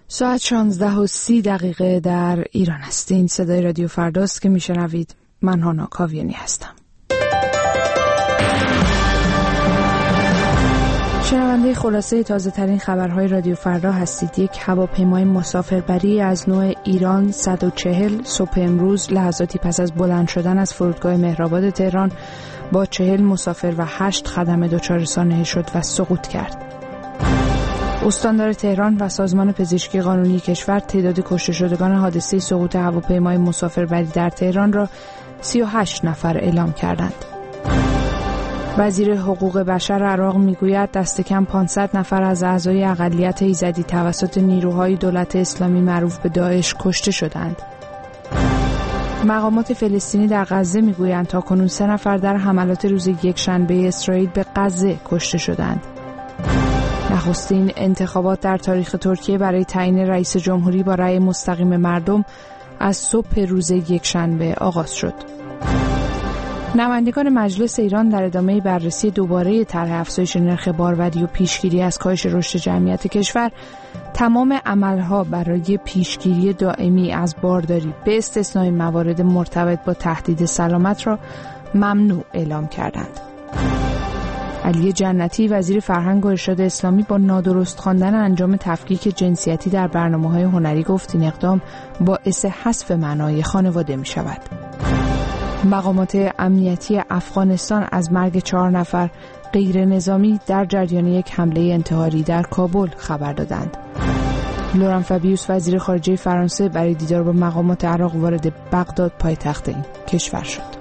ساعت 16:30 در ایران است. این صدای رادیو فرداست که میشنوید. من هانا کاویانی هستم. شنونده خلاصه تازه ترین خبرهای رادیو فردا هستید. یک هواپیمای مسافربری از نوع ایران 140 صبح امروز لحظاتی پس از بلند شدن از فرودگاه مهرآباد تهران با 40 مسافر و 8 خدمه دچار سانحه شد و سقوط کرد. استاندار تهران و سازمان پزشکی قانونی کشور تعداد کشته شدگان حادثه سقوط هواپیمای مسافربری در تهران را 38 نفر اعلام کردند. وزیر حقوق بشر عراق میگوید دست کم 500 نفر از اعضای اقلیت ایزدی توسط نیروهای دولت اسلامی معروف به داعش کشته شدند. مقامات فلسطینی در غزه میگویند تاکنون 3 نفر در حملات روز یکشنبه اسرائیل به غزه کشته شدند. نخستین انتخابات در تاریخ ترکیه برای تعیین رئیس جمهوری با رأی مستقیم مردم از صبح روز یکشنبه آغاز شد. نمایندگان مجلس ایران در ادامه بررسی دوباره طرح افزایش نرخ بارودی و پیشگیری از کاهش رشد جمعیت کشور تمام عملها برای پیشگیری دائمی از بارداری به استثنای موارد مرتبط با تهدید سلامت را ممنوع اعلام کردند. علی جنتی وزیر فرهنگ و ارشاد اسلامی با نادرست خواندن انجام تفکیک جنسیتی در برنامه‌های هنری گفت این اقدام باعث حذف معنای خانواده می شود. مقامات امنیتی افغانستان از مرگ 4 نفر غیر نظامی در جریان یک حمله انتحاری در کابل خبر دادند. لوران فابیوس وزیر خارجه فرانسه برای دیدار با مقامات عراق وارد بغداد پایتخت این کشور شد.